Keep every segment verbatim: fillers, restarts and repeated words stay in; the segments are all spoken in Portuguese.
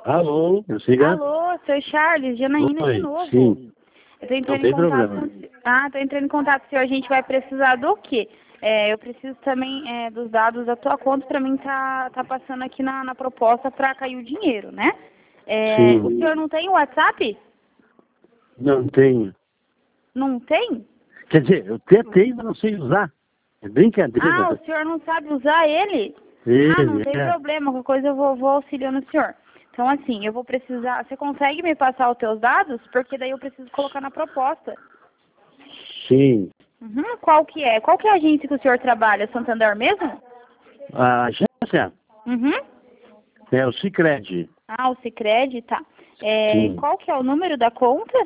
Alô, eu sei. Alô, seu Charles, Janaína Oi, de novo. sim. Eu tô entrando Não tem em contato problema. com... Ah, tô entrando em contato com o senhor. A gente vai precisar do quê? É, eu preciso também é, dos dados da tua conta pra mim tá, tá passando aqui na, na proposta pra cair o dinheiro, né? É, o Sim. senhor não tem WhatsApp? Não tenho. Não tem? Quer dizer, eu até tenho, mas não sei usar. É brincadeira. Ah, o senhor não sabe usar ele? Ah, não Ele, tem é. problema. Qualquer coisa eu vou, vou auxiliando o senhor. Então, assim, eu vou precisar... Você consegue me passar os teus dados? Porque daí eu preciso colocar na proposta. Sim. Uhum, qual que é? Qual que é a agência que o senhor trabalha? Santander mesmo? A agência Uhum. é o Sicredi. Ah, o Sicredi, tá. É, Sim. qual que é o número da conta?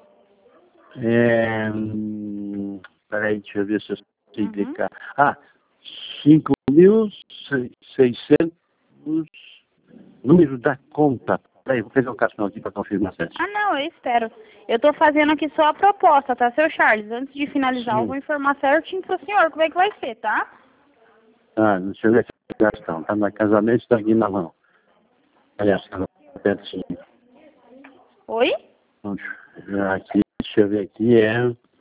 É... hum, Peraí, deixa eu ver se eu sei Uhum. clicar. Ah, cinco mil e seiscentos. Número da conta. Peraí, vou pegar o cartão aqui para confirmar certo. Ah, não, eu espero. Eu tô fazendo aqui só a proposta, tá, seu Charles? Antes de finalizar, eu Sim. vou informar certinho pro senhor como é que vai ser, tá? Ah, deixa eu ver aqui o cartão. Tá no casamento, está aqui na mão. Aliás, está pertinho. Oi? Aqui, deixa eu ver aqui, é...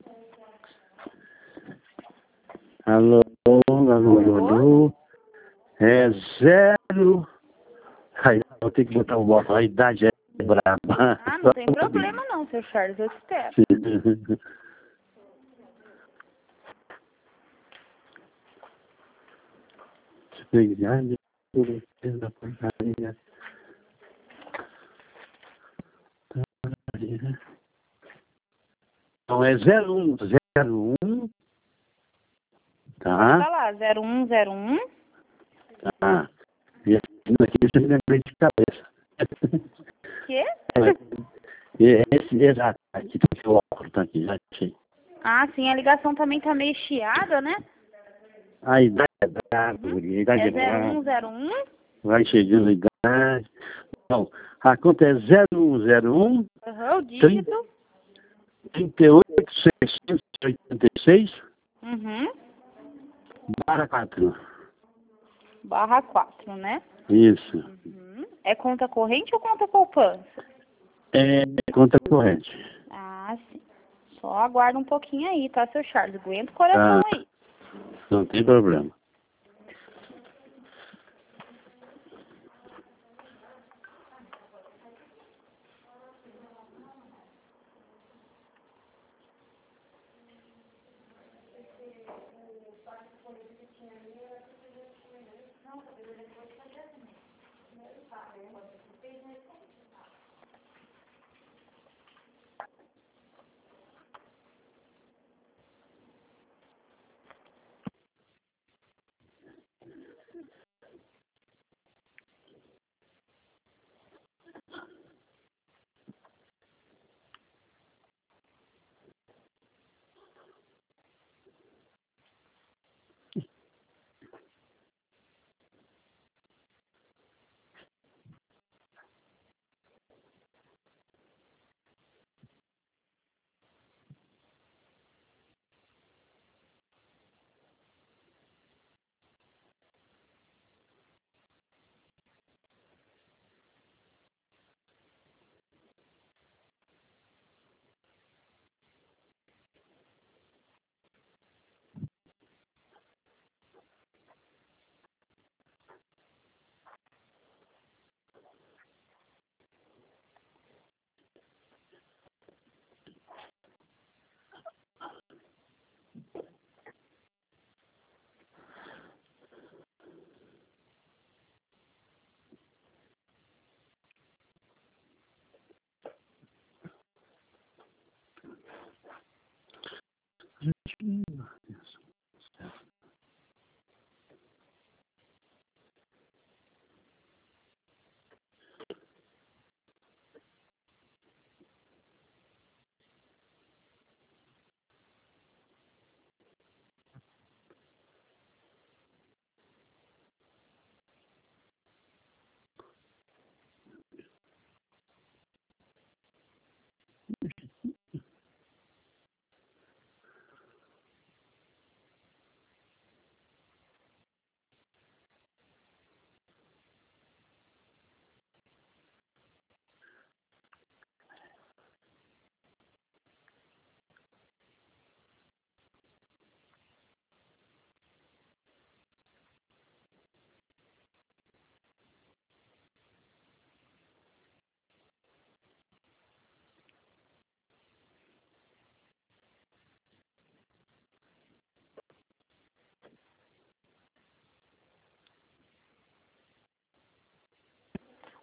Alô, alô, alô, Alô? alô. É zero... Aí, vou ter que botar o botão. A idade é braba. Ah, não tem problema não, seu Charles, eu te espero. Então é zero um zero um, Pode tá? falar, zero um zero um. Tá. E aqui você me lembrei de cabeça. Quê? É, esse, exato. Aqui tem que o óculos, tá aqui, já achei. Ah, sim, a ligação também tá meio chiada, né? A idade é brava, Uhum. a idade É é zero brava. um zero um. Vai chegando a idade. Então, a conta é zero um zero um, Aham, o dígito. trinta e oito, seiscentos e oitenta e seis, Uhum. barra quatro. Barra quatro, né? Isso. Uhum. É conta corrente ou conta poupança? É conta corrente. Ah, sim. Só aguarda um pouquinho aí, tá, seu Charles? Aguenta o coração Tá, aí. não tem problema.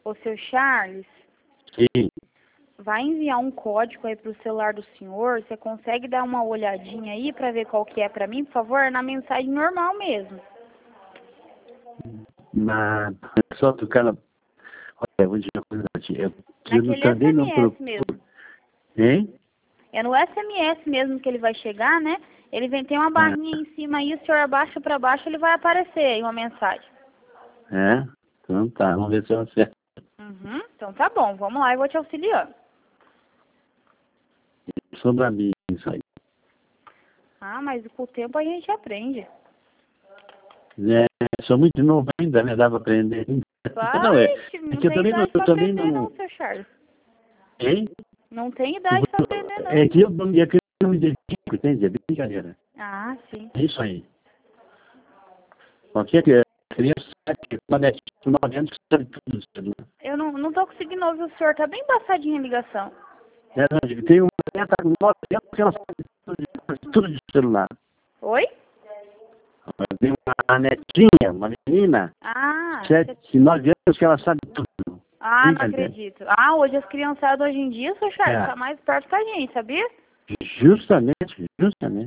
Ô, seu Charles, Sim. vai enviar um código aí pro celular do senhor. Você consegue dar uma olhadinha aí pra ver qual que é pra mim, por favor? Na mensagem normal mesmo. Na, é só tocar na... Olha, eu vou dizer uma coisa pra ti. Eu, eu não, Naquele também não S M S procuro... mesmo. Hein? É no S M S mesmo que ele vai chegar, né? Ele vem, tem uma barrinha em cima aí, o senhor abaixa pra baixo, ele vai aparecer aí uma mensagem. É? Então tá, vamos ver se eu acerto. Uhum, então tá bom, vamos lá, eu vou te auxiliando. Sobre a mim, isso aí. Ah, mas com o tempo a gente aprende. É, sou muito novo ainda, né? Dá pra aprender. Não, é. Vai, É não que eu tem também não... idade Eu pra também aprender não... não, seu Charles. Hein? Não tem idade pra aprender não. É que eu não, é que eu não me dedico, entende? É brincadeira. Ah, sim. É isso aí. Qualquer criança, uma netinha de nove anos, que sabe tudo do celular. Eu não, não tô conseguindo ouvir o senhor, tá bem embaçadinha a ligação. É, não, digo, tem uma neta com nove anos que ela sabe tudo de, tudo de celular. Oi? Tem uma netinha, uma menina, Ah, sete, nove anos que ela sabe tudo. ah, não Brincadeira. acredito. Ah, hoje as criançadas hoje em dia, seu Charles, É. tá mais perto que a gente, sabia? Justamente, justamente.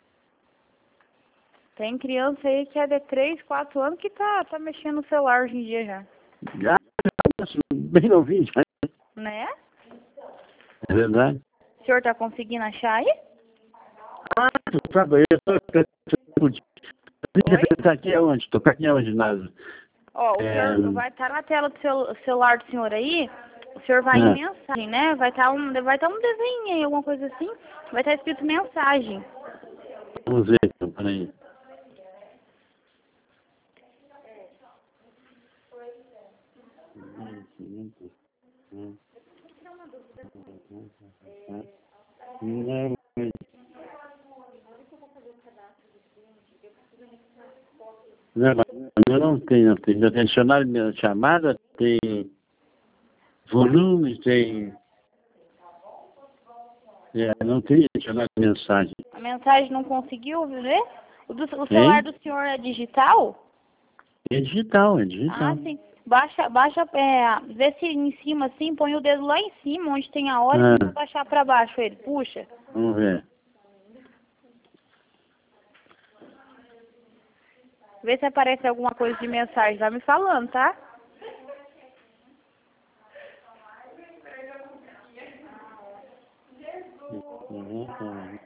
Tem criança aí que é de três, quatro anos que tá, tá mexendo no celular hoje em dia já. Já, bem novinho, já. Né? É verdade. O senhor tá conseguindo achar aí? Ah, tu sabe, eu tô... Oi? Tá aqui aonde? Tô aqui aonde, Nasa? Ó, o É... senhor vai estar na tela do cel celular do senhor aí, o senhor vai É. em mensagem, né? Vai estar um, vai estar um desenho aí, alguma coisa assim, vai estar escrito mensagem. Vamos ver, então, peraí. Não, mas eu não tenho, não tenho. Tem dicionário de chamada, tem volume, tem... É, não tem dicionário de mensagem. A mensagem não conseguiu ver? O, do, o Hein? celular do senhor é digital? É digital, é Ah, digital. sim. Baixa, baixa, é, vê se em cima assim, põe o dedo lá em cima, onde tem a hora, e Ah, tenta baixar pra baixo ele. Puxa. vamos ver. Vê se aparece alguma coisa de mensagem. Vai me falando, tá? Uhum, uhum.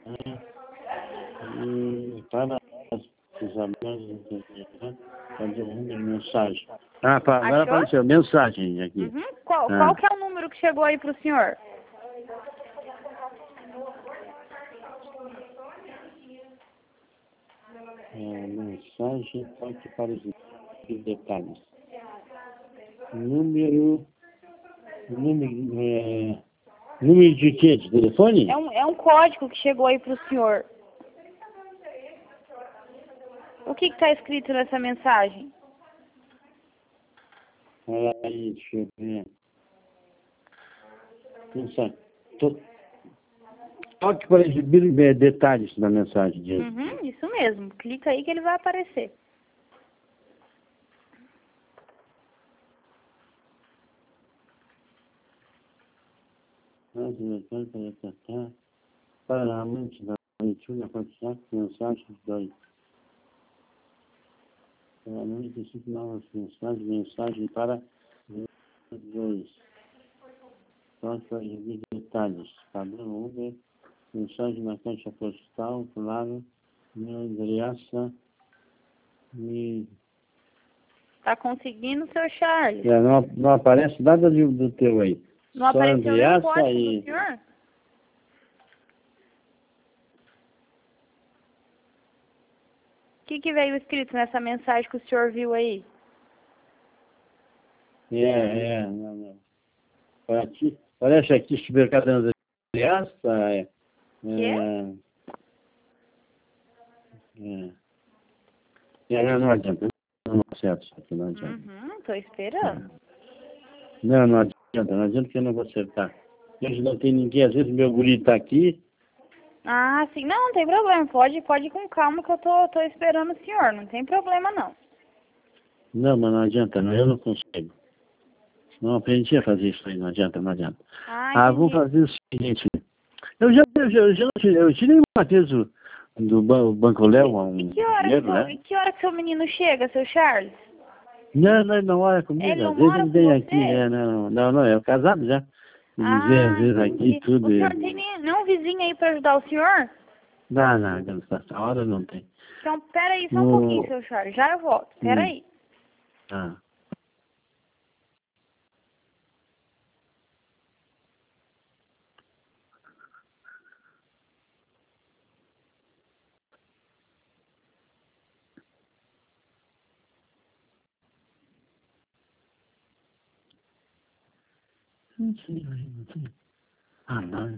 E para os amigos, fazer uma mensagem. Ah, pá, agora Achou? apareceu mensagem aqui. Uhum. Qual, Ah. qual que é o número que chegou aí pro senhor? É, mensagem, toque para os detalhes. Número. Número. É, número de quê? De telefone? É um, é um código que chegou aí pro senhor. O que que tá escrito nessa mensagem? Olha aí, deixa eu ver. Mensagem. To- Toque para exibir é, detalhes da mensagem. De... Uhum, isso mesmo. Clica aí que ele vai aparecer. Para a mente da leitura, quantidade de mensagens dois. Para a mente, cinco novas mensagens, mensagem para dois. Toque para exibir detalhes. Padrão Uber, mensagem na caixa postal, claro, meu endereço e... Tá conseguindo, seu Charles? É, não, não aparece nada de, do teu aí. Não Só apareceu nenhum endereço código e... do senhor? O que que veio escrito nessa mensagem que o senhor viu aí? É, é, não, não. Aqui, parece aqui supermercado da criança, é, Quê? é, é, é, não adianta, não acerto isso aqui, não adianta. Uhum, tô esperando. Não, não adianta, não adianta que eu não vou acertar. Hoje não tem ninguém, às vezes meu guri tá aqui. Ah, sim. Não, não tem problema. Pode, pode ir com calma que eu tô, tô esperando o senhor. Não tem problema, não. Não, mas não adianta, não, eu não consigo. Não aprendi a fazer isso aí, não adianta, não adianta. Ah, Ah, vamos entendi. fazer o seguinte. Eu já, eu já, eu já tirei, eu tirei uma vez do, do ban- Banco Léo um E que hora que, dinheiro, seu, né? e que hora que seu menino chega, seu Charles? Não, não, ele não mora Ele comigo. não Às vezes mora ele com vem aqui, você? é, não, não, não, é casado já. Ele vem às Ah, vezes aqui e entendi. tudo. O E... senhor tem nem, nenhum vizinho aí pra ajudar o senhor? Não, não, não, nessa hora não tem. Então, pera aí só um pouquinho, No... seu Charles. Já eu volto. Pera Hum, aí. ah. Não sei, não sei. Ah, não.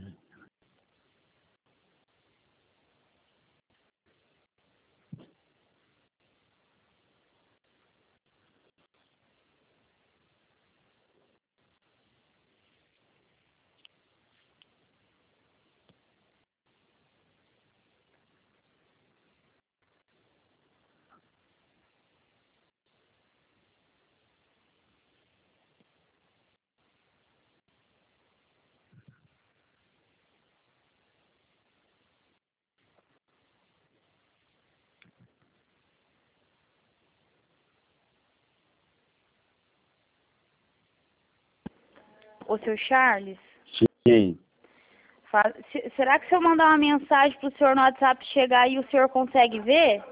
Ô, seu Charles, Sim. fa- se- será que se eu mandar uma mensagem pro senhor no WhatsApp chegar aí, o senhor consegue ver?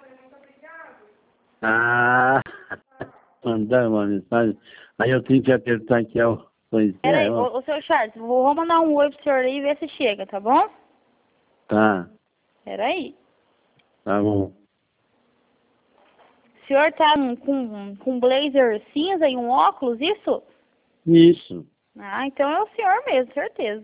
Ah, mandar uma mensagem. Aí eu tenho que apertar aqui, ó. Pois Pera é, aí, ó. ô, ô, seu Charles, vou vou mandar um oi pro senhor aí e ver se chega, tá bom? Tá, Pera aí. tá bom. O senhor tá com, com, com blazer cinza e um óculos, isso? Isso. Ah, então é o senhor mesmo, certeza.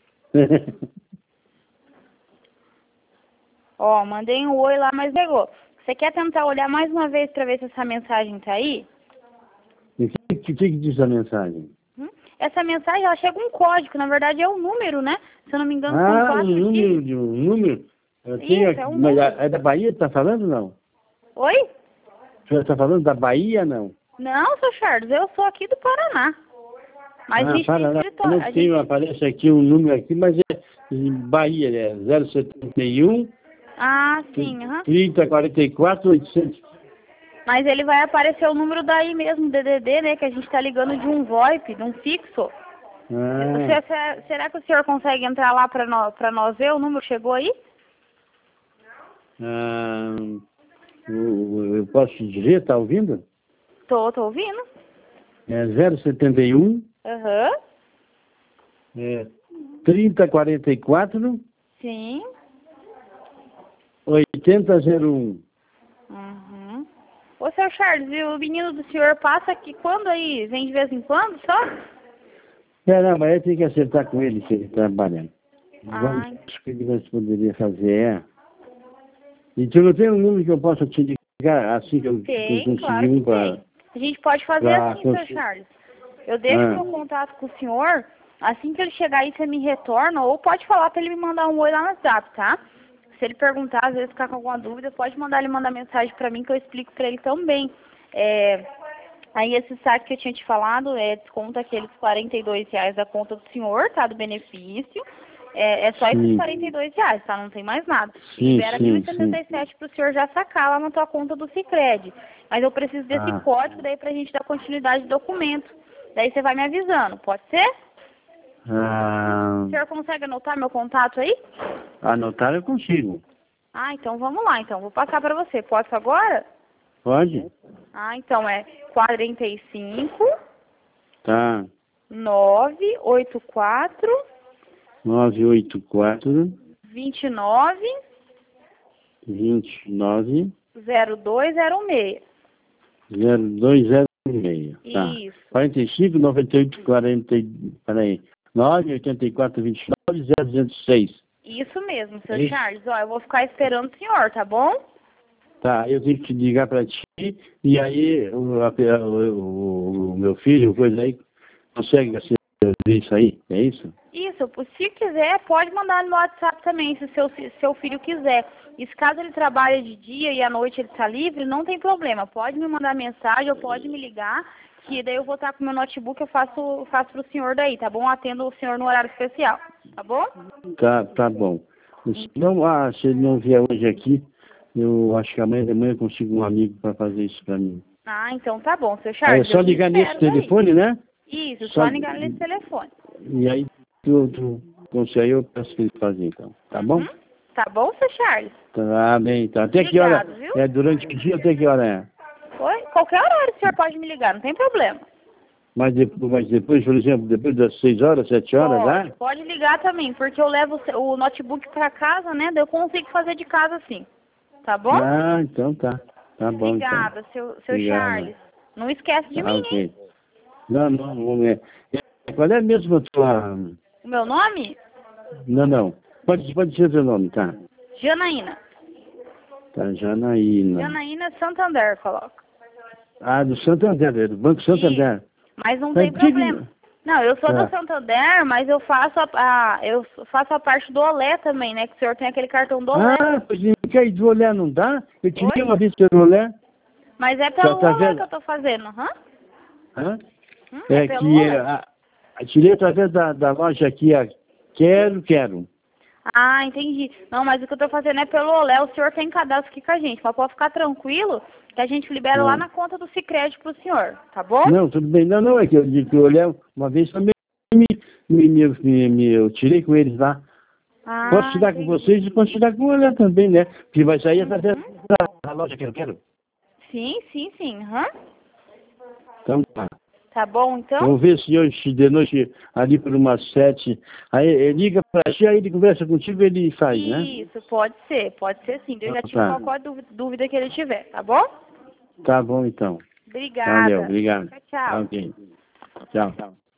Ó, mandei um oi lá, mas pegou. Você quer tentar olhar mais uma vez pra ver se essa mensagem tá aí? O que, que, que diz a mensagem? Hum? Essa mensagem, ela chega um código, na verdade é um número, né? Se eu não me engano, são Ah, um quatro número dígitos. de um número. Eu tenho Isso, aqui, é um mas número. é da Bahia que tá falando, não? Oi? Você está falando da Bahia, não? Não, seu Charles, eu sou aqui do Paraná. Mas a Ah, gente tem para lá. escritório. Não A tem, gente... aparece aqui um número aqui, mas é em Bahia, é zero setenta e um, Ah, sim, aham. trinta, quarenta e quatro, oitocentos. Mas ele vai aparecer o número daí mesmo, D D D, né? Que a gente tá ligando de um VoIP, de um fixo. Ah, Você- se- será que o senhor consegue entrar lá pra nós, pra nós ver? O número chegou aí? ah, o- eu posso te dizer, tá ouvindo? Tô, tô ouvindo. É zero setenta e um, Aham. é trinta, quarenta e quatro, Sim. oitenta, zero um. Uhum. Ô, seu Charles, e o menino do senhor passa aqui quando aí? Vem de vez em quando só? É, não, mas eu tenho que acertar com ele se ele tá trabalhando. Ah, Vamos, o que nós poderia fazer é... E tu não tem um número que eu possa te ligar assim que eu tem, conseguir claro que um para... tem. A gente pode fazer pra assim, seu conseguir- Charles. Eu deixo Ah, meu contato com o senhor, assim que ele chegar aí, você me retorna, ou pode falar pra ele me mandar um oi lá no WhatsApp, tá? Se ele perguntar, às vezes ficar com alguma dúvida, pode mandar ele mandar mensagem pra mim que eu explico pra ele também. É, aí esse saque que eu tinha te falado, é, desconta aqueles quarenta e dois reais da conta do senhor, tá? Do benefício. É, é só esses sim, quarenta e dois reais, tá? Não tem mais nada. E sim, libera mil e sim, setenta e sim. sete pro senhor já sacar lá na tua conta do Sicredi. Mas eu preciso desse Ah, código daí pra gente dar continuidade do documento. Daí você vai me avisando, pode ser? ah, O senhor consegue anotar meu contato aí? anotar eu consigo. Ah, então vamos lá, então. Vou passar pra você. Posso agora? Pode? Ah, então é quarenta e cinco, Tá. nove oito quatro, nove oito quatro, vinte e nove, vinte e nove, zero dois zero seis. zero dois zero seis. Tá. Isso. quarenta e cinco, noventa e oito, quarenta. Peraí. nove, oitenta e quatro, vinte e nove, zero duzentos e seis. Isso mesmo, seu É isso? Charles. Ó, eu vou ficar esperando o senhor, tá bom? Tá, eu tenho que te ligar pra ti, e aí o, a- o, o meu filho, coisa aí, consegue assim, ver isso aí, é isso? Isso, se quiser, pode mandar no WhatsApp também, se seu, se seu filho quiser. E se caso ele trabalha de dia e à noite ele está livre, não tem problema. Pode me mandar mensagem ou pode me ligar, que daí eu vou estar com o meu notebook, eu faço, faço pro senhor daí, tá bom? Atendo o senhor no horário especial, tá bom? Tá, tá bom. Se não, ah, se ele não vier hoje aqui, eu acho que amanhã de manhã eu consigo um amigo para fazer isso para mim. Ah, então tá bom, seu Aí Charles. é só eu te ligar nesse espero daí. telefone, né? Isso, Só- só ligar nesse telefone. E aí tu, tu consegue, aí eu peço que ele faça então, tá bom? Uhum. Tá bom, seu Charles? Tá bem, tá. Até que hora? Obrigado, viu? É durante o dia, até que hora é? Oi? Qualquer horário o senhor pode me ligar, não tem problema. Mas depois, mas depois, por exemplo, depois das seis horas, sete horas, Pode, né? pode ligar também, porque eu levo o ce- o notebook pra casa, né? Daí eu consigo fazer de casa sim. Tá bom? Ah, então tá. Tá bom, Obrigada, seu, seu Obrigado. Charles. Não esquece de então. Tá, mim, hein? ok. Não, não, não é. Qual é mesmo a tua... O meu nome? Não, não. Pode, pode ser teu nome, tá? Janaína. Tá, Janaína. Janaína Santander, coloca. Ah, do Santander, é do Banco Santander. Mas não Mas tem por que que- problema. Não, eu sou Tá. do Santander, mas eu faço a, a- eu faço a parte do Olé também, né? Que o senhor tem aquele cartão do Olé. Ah, pois não quer ir do olé, não dá? Eu tirei Oi? uma vez pelo olé. Mas é pelo tá Olé vendo? que eu tô fazendo, hã? Hã? Hum, É pelo que Olé. é, a, a- tirei através da, da loja aqui, a Quero, Quero. Ah, entendi. Não, mas o que eu tô fazendo é pelo Olé. O senhor tem cadastro aqui com a gente, mas pode ficar tranquilo que a gente libera Ah. lá na conta do Sicredi pro senhor, tá bom? Não, tudo bem. Não, não, é que eu digo que o olé, uma vez também me, me, me, me- me- eu tirei com eles lá. Ah, Posso tirar com entendi. vocês e posso tirar com o olé também, né? Porque vai sair através da, da loja Quero, Quero. Sim, sim, sim. Hã? Então tá. Tá bom, então? Vamos ver se hoje de noite, ali por umas sete, aí ele liga pra ti, aí ele conversa contigo e ele faz, né? Isso, pode ser, pode ser sim. Eu já Ah, tiro tá. qualquer dú- dúvida que ele tiver, tá bom? Tá bom então. Obrigada. Valeu, obrigado. Tchau, tchau. Ok. Tchau.